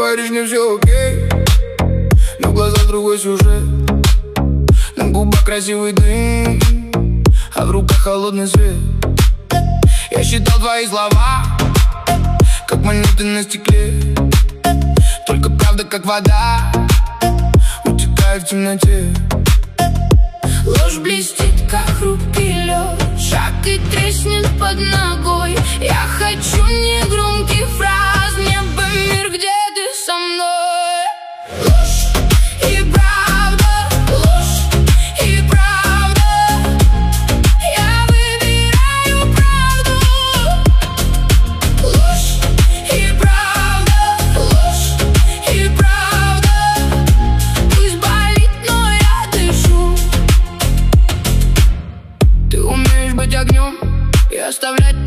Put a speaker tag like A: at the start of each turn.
A: говоришь, не все окей, но в глазах другой сюжет. На губах красивый дым, а в руках холодный свет. Я считал твои слова, как монеты на стекле. Только правда, как вода, утекает в темноте.
B: Ложь блестит, как хрупкий лед, шаг и треснет под ногой. Я хочу негромких фраз, мне бы мир, где ты со мной. Ложь и правда, ложь и правда. Я выбираю правду. Ложь и правда, ложь и правда. Пусть болит, но я дышу. Ты умеешь быть огнем и оставлять